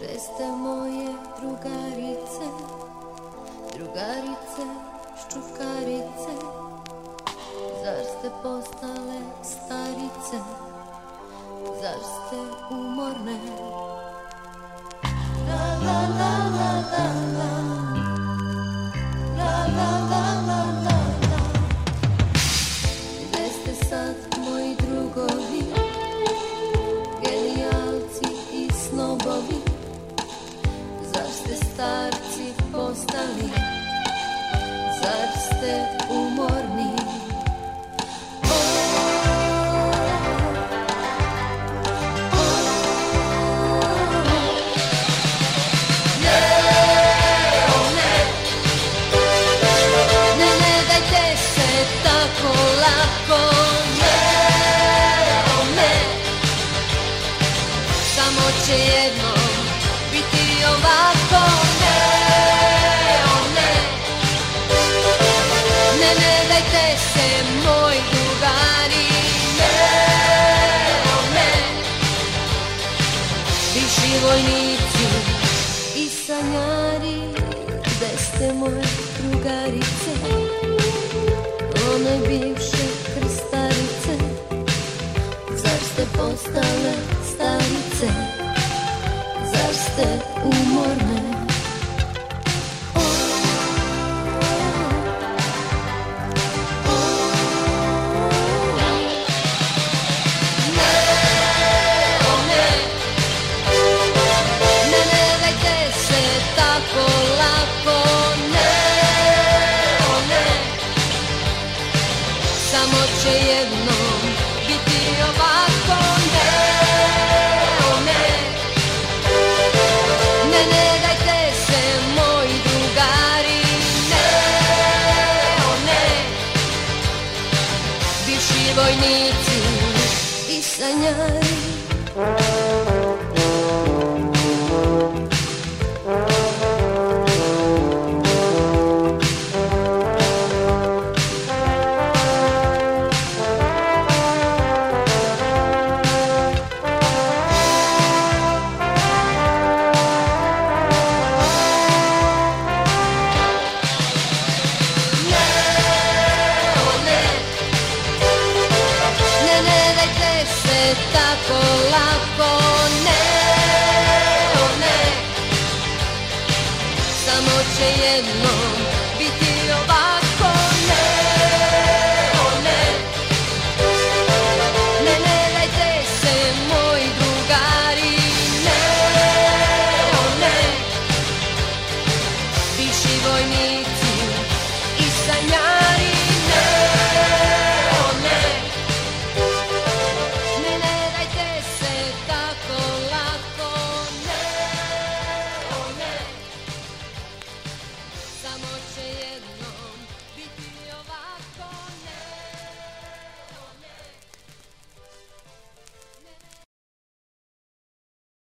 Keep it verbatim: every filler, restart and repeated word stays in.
Gde ste moje drugarice, drugarice, ščukarice? Zar ste postale starice? Zar ste umorne? La la la la la la, la la la la la la. Gde ste sad moji drugovi, genijalci i snobovi? Zar ste starci postali? Zar ste umorni? Će jednom biti ovako, ne, o ne. Ne, ne dajte se moji drugari, ne, o ne. Bivši vojnici i sanjari, gde ste moje drugarice? One bivše krstarice, zar ste postale starice? Zar ste umorne? Vojnici i sanjari. Tako lako, ne, o ne. Samo će jedno